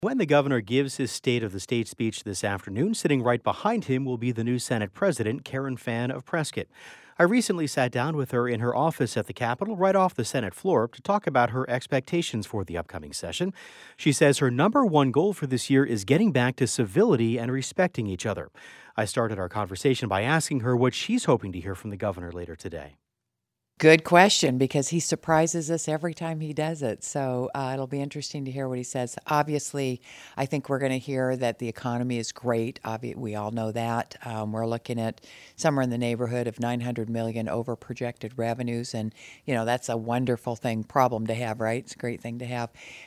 When the governor gives his State of the State speech this afternoon, sitting right behind him will be the new Senate President, Karen Fann of Prescott. I recently sat down with her in her office at the Capitol, right off the Senate floor, to talk about her expectations for the upcoming session. She says her number one goal for this year is getting back to civility and respecting each other. I started our conversation by asking her what she's hoping to hear from the governor later today. Good question, because he surprises us every time he does it. So it'll be interesting to hear what he says. Obviously, I think we're going to hear that the economy is great. We all know that. We're looking at somewhere in the neighborhood of $900 million over projected revenues. And, that's a wonderful problem to have, right? It's a great thing to have.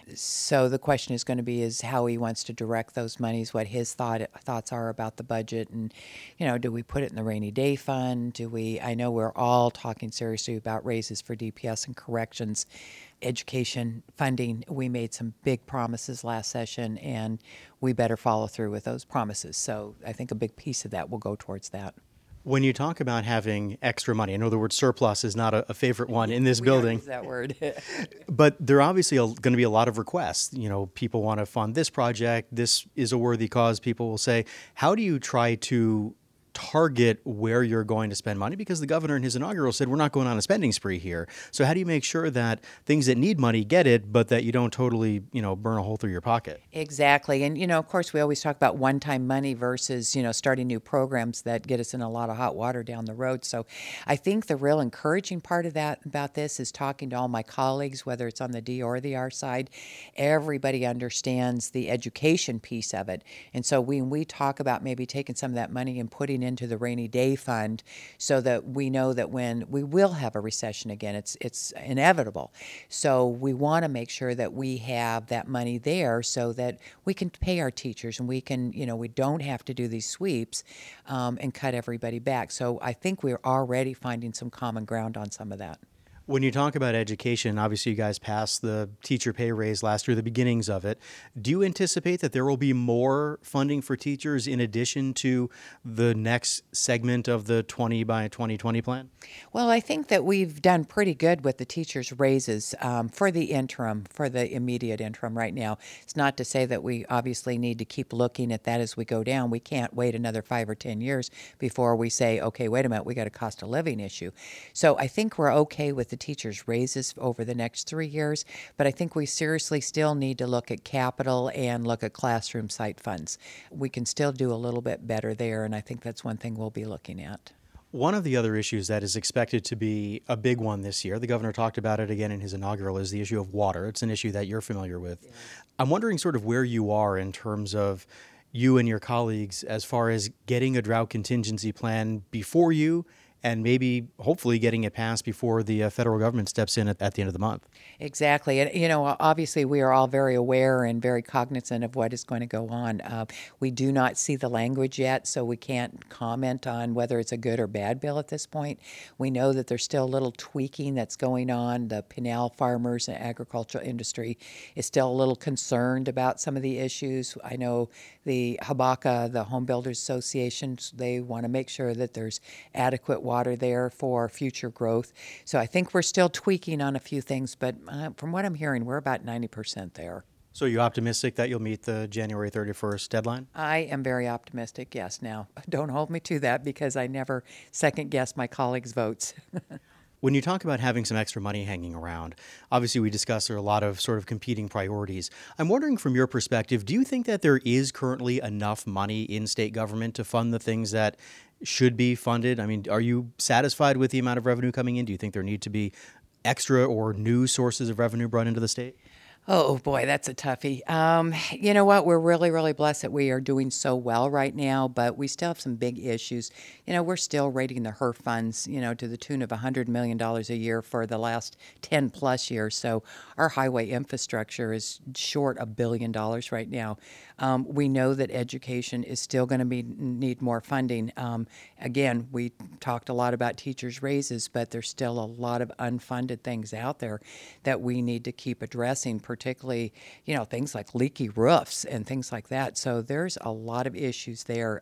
So the question is going to be is how he wants to direct those monies, what his thoughts are about the budget. And, do we put it in the rainy day fund? I know we're all talking seriously about raises for DPS and corrections, education funding. We made some big promises last session, and we better follow through with those promises. So I think a big piece of that will go towards that. When you talk about having extra money, I know the word surplus is not a favorite one in this building. Use that word. But there are obviously going to be a lot of requests. People want to fund this project. This is a worthy cause, people will say. How do you try to target where you're going to spend money? Because the governor in his inaugural said we're not going on a spending spree here. So how do you make sure that things that need money get it, but that you don't totally, burn a hole through your pocket? Exactly. And, of course, we always talk about one-time money versus, starting new programs that get us in a lot of hot water down the road. So I think the real encouraging part of that about this is talking to all my colleagues, whether it's on the D or the R side. Everybody understands the education piece of it. And so when we talk about maybe taking some of that money and putting into the rainy day fund so that we know that when we will have a recession again, it's inevitable. So we want to make sure that we have that money there so that we can pay our teachers and we can, we don't have to do these sweeps and cut everybody back. So I think we're already finding some common ground on some of that. When you talk about education, obviously you guys passed the teacher pay raise last year, the beginnings of it. Do you anticipate that there will be more funding for teachers in addition to the next segment of the 20 by 2020 plan? Well, I think that we've done pretty good with the teachers' raises for the interim, for the immediate interim right now. It's not to say that we obviously need to keep looking at that as we go down. We can't wait another 5 or 10 years before we say, okay, wait a minute, we got a cost of living issue. So I think we're okay with the teachers' raises over the next 3 years, but I think we seriously still need to look at capital and look at classroom site funds. We can still do a little bit better there, and I think that's one thing we'll be looking at. One of the other issues that is expected to be a big one this year, the governor talked about it again in his inaugural, is the issue of water. It's an issue that you're familiar with. Yeah. I'm wondering sort of where you are in terms of you and your colleagues as far as getting a drought contingency plan before you and maybe hopefully getting it passed before the federal government steps in at the end of the month. Exactly. And, obviously we are all very aware and very cognizant of what is going to go on. We do not see the language yet, so we can't comment on whether it's a good or bad bill at this point. We know that there's still a little tweaking that's going on. The Pinal farmers and agricultural industry is still a little concerned about some of the issues. I know the HBACA, the Home Builders Association, they want to make sure that there's adequate water there for future growth. So I think we're still tweaking on a few things, but from what I'm hearing, we're about 90% there. So you're optimistic that you'll meet the January 31st deadline? I am very optimistic, yes. Now, don't hold me to that because I never second guess my colleagues' votes. When you talk about having some extra money hanging around, obviously we discussed there are a lot of sort of competing priorities. I'm wondering from your perspective, do you think that there is currently enough money in state government to fund the things that should be funded? I mean, are you satisfied with the amount of revenue coming in? Do you think there need to be extra or new sources of revenue brought into the state? Oh, boy, that's a toughie. You know what? We're really, really blessed that we are doing so well right now, but we still have some big issues. We're still rating the HERF funds, to the tune of $100 million a year for the last 10 plus years. So our highway infrastructure is short $1 billion right now. We know that education is still going to need more funding. Again, we talked a lot about teachers' raises, but there's still a lot of unfunded things out there that we need to keep addressing, particularly, things like leaky roofs and things like that. So there's a lot of issues there.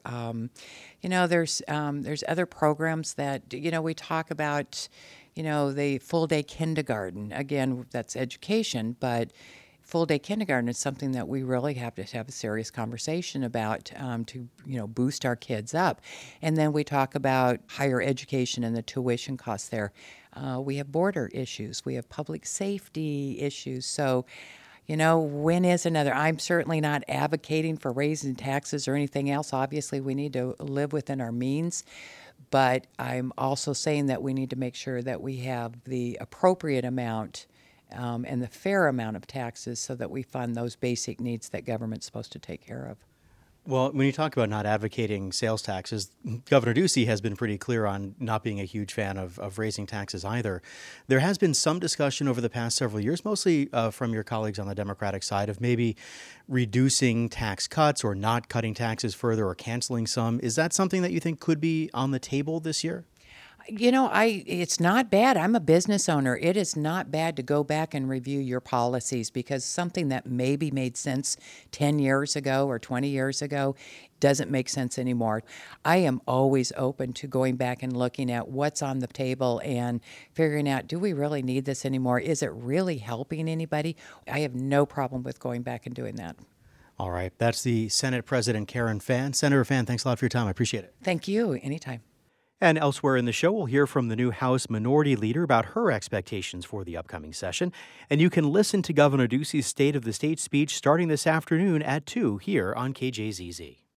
There's other programs that, we talk about, the full day kindergarten. Again, that's education, but full day kindergarten is something that we really have to have a serious conversation about to boost our kids up. And then we talk about higher education and the tuition costs there. We have border issues. We have public safety issues. So, when is another? I'm certainly not advocating for raising taxes or anything else. Obviously, we need to live within our means. But I'm also saying that we need to make sure that we have the appropriate amount and the fair amount of taxes so that we fund those basic needs that government's supposed to take care of. Well, when you talk about not advocating sales taxes, Governor Ducey has been pretty clear on not being a huge fan of raising taxes either. There has been some discussion over the past several years, mostly from your colleagues on the Democratic side, of maybe reducing tax cuts or not cutting taxes further or canceling some. Is that something that you think could be on the table this year? It's not bad. I'm a business owner. It is not bad to go back and review your policies because something that maybe made sense 10 years ago or 20 years ago doesn't make sense anymore. I am always open to going back and looking at what's on the table and figuring out, do we really need this anymore? Is it really helping anybody? I have no problem with going back and doing that. All right. That's the Senate President Karen Fann. Senator Fann, thanks a lot for your time. I appreciate it. Thank you. Anytime. And elsewhere in the show, we'll hear from the new House Minority Leader about her expectations for the upcoming session. And you can listen to Governor Ducey's State of the State speech starting this afternoon at 2 here on KJZZ.